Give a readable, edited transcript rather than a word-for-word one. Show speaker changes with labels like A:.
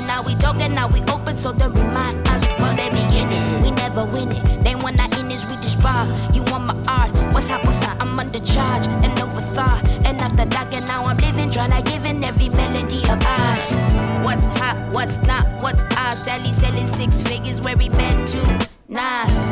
A: now we talking, now we open, so don't remind us from the beginning. We never win it. Then when I in this, we just bar. You want my art? What's up? I'm under charge and overthought. And after dark, and now I'm living, trying to give in every melody of ours. What's hot? What's not? What's ours? Sally selling 6 figures where we meant to. Nah.